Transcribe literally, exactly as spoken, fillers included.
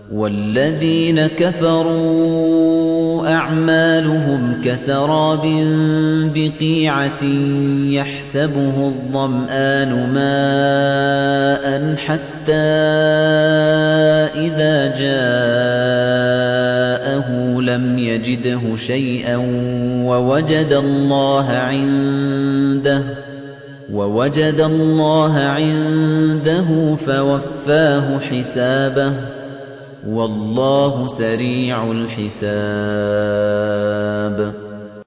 وَالَّذِينَ كَفَرُوا أَعْمَالُهُمْ كَسَرَابٍ بِقِيعَةٍ يَحْسَبُهُ الظَّمْآنُ مَاءً حَتَّىٰ إِذَا جَاءَهُ لَمْ يَجِدْهُ شَيْئًا وَوَجَدَ اللَّهَ عِندَهُ وَوَجَدَ اللَّهَ عِندَهُ فَوَفَّاهُ حِسَابَهُ وَاللَّهُ سَرِيعُ الْحِسَابِ